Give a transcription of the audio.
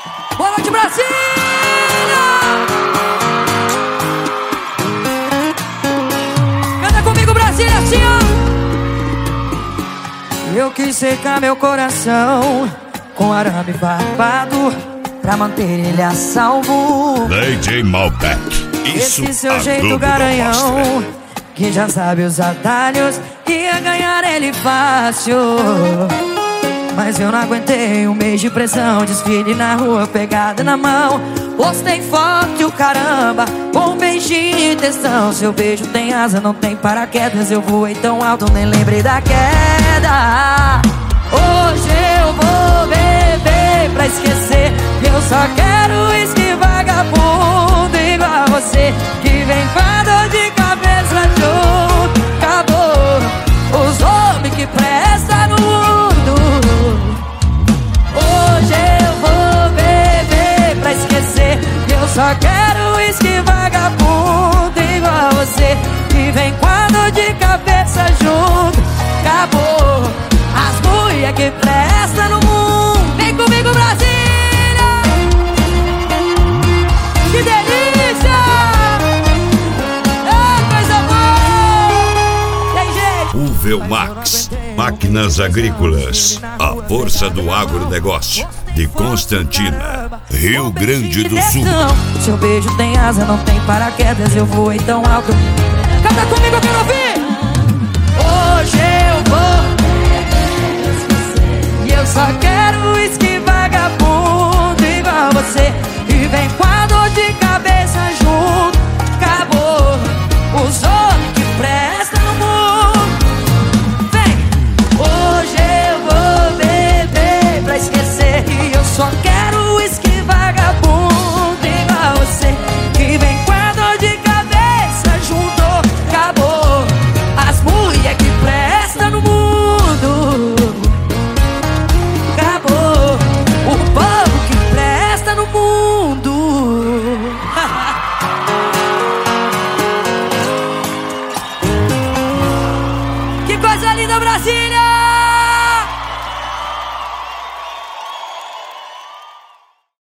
Boa noite, Brasília! Canta comigo, Brasília, assim, ó. Eu quis secar meu coração com arame farpado pra manter ele a salvo. DJ Malbec, isso esse seu a jeito Globo garanhão, que já sabe os atalhos, ia ganhar ele fácil. Mas eu não aguentei um mês de pressão, desfile na rua, pegada na mão. Postei forte o caramba, com um beijinho e testão. Seu beijo tem asa, não tem paraquedas. Eu voei tão alto, nem lembrei da queda. Hoje eu vou beber pra esquecer. Eu só quero uísque vagabundo igual a você, que vem com a dor de cabeça junto. Acabou os homens que prestam no mundo. Hoje eu vou beber pra esquecer. Eu só quero uísque vagabundo igual a você, que vem com a dor de cabeça junto. Acabou as mulher que presta no mundo. Vem comigo, Brasília! Que delícia! Coisa boa! Tem jeito! Uvelmax, máquinas agrícolas, a força do agronegócio, de Constantina, Rio Grande do Sul. Seu beijo tem asa, não tem paraquedas. Eu voei tão alto. Canta comigo, eu quero ouvir! Hoje eu vou, e eu só quero uísque vagabundo igual a você, e vem com a dor de cabeça junto. Acabou os homens que prestam no mundo. Vem! Hoje eu vou beber pra esquecer, e eu só quero uísque vagabundo igual a você, que vem com a dor de cabeça junto. Acabou as mulher que prestam no mundo. Acabou o povo que presta no mundo. Que coisa linda, Brasília!